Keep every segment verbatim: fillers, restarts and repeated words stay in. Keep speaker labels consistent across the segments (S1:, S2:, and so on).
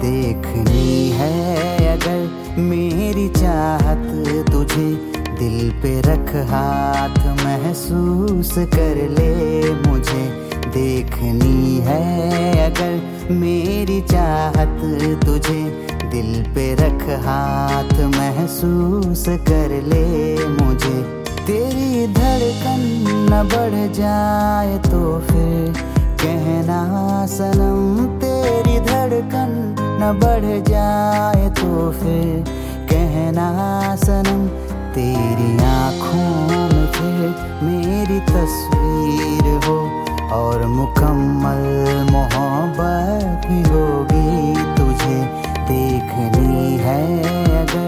S1: देखनी है अगर मेरी चाहत तुझे, दिल पे रख हाथ महसूस कर ले मुझे। देखनी है अगर मेरी चाहत तुझे, दिल पे रख हाथ महसूस कर ले मुझे। तेरी धड़कन न बढ़ जाए तो फिर कहना सनम, तेरी धड़कन न बढ़ जाए तो फिर कहना सनम। तेरी आँखों में फिर मेरी तस्वीर हो और मुकम्मल मोहब्बत भी होगी तुझे। देखनी है अगर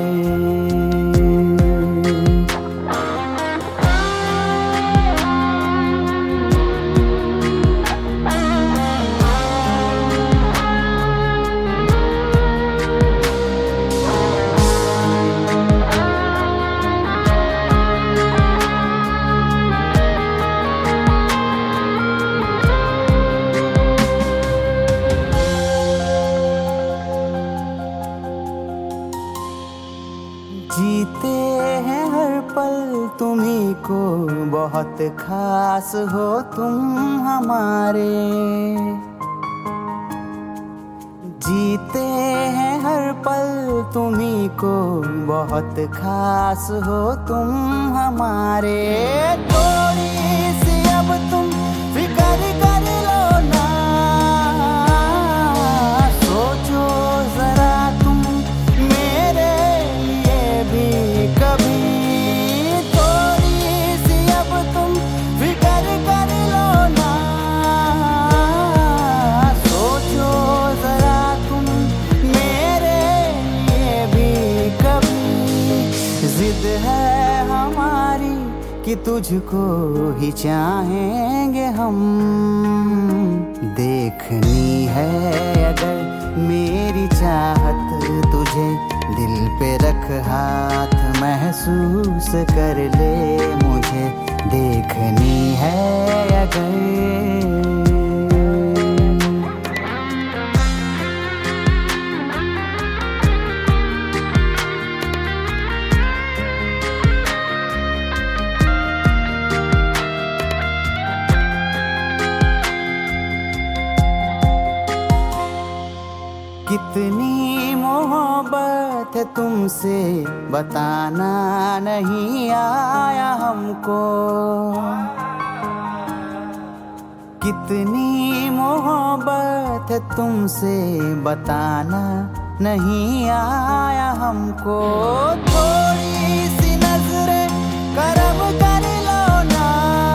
S1: जीते हैं हर पल तुम्ही को, बहुत खास हो तुम हमारे। जीते हैं हर पल तुम्ही को, बहुत खास हो तुम हमारे। थोड़ी सी अब तुम फिक्र कर लो ना, सोचो जरा तुम मेरे लिए भी कभी। थोड़ी सी अब तुम फिक्र कर लो ना, सोचो जरा तुम मेरे लिए भी कभी। जिद है हमारी कि तुझको ही चाहेंगे हम। देखनी है अगर मेरी चाहत तुझे, दिल पे रख हाथ महसूस कर ले मुझे। देखनी है अगर कितनी मोहब्बत है तुमसे बताना नहीं आया हमको। कितनी मोहब्बत है तुमसे बताना नहीं आया हमको। थोड़ी सी नजरें करम कर लो ना,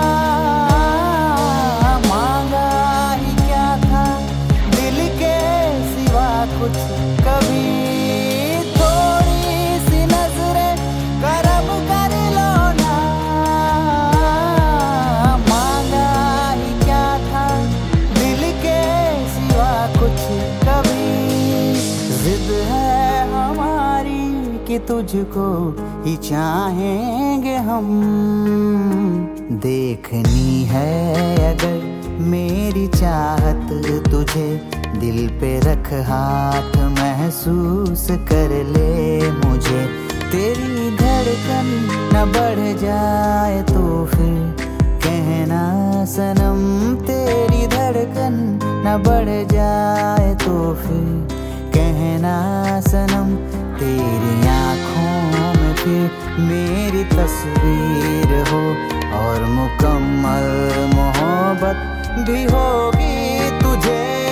S1: मांगा ही क्या था दिल के सिवा कुछ कभी। थोड़ी सी नजरें करम कर लो ना, मांगा ही क्या था दिल के सिवा कुछ कभी। जिद है हमारी कि तुझको ही चाहेंगे हम। देखनी है अगर मेरी चाहत तुझे, दिल पे रख हाथ महसूस कर ले मुझे। तेरी धड़कन न बढ़ जाए तो फिर कहना सनम, तेरी धड़कन न बढ़ जाए तो फिर कहना सनम। तेरी आँखों में फिर मेरी तस्वीर हो और मुकम्मल मोहब्बत भी होगी तुझे।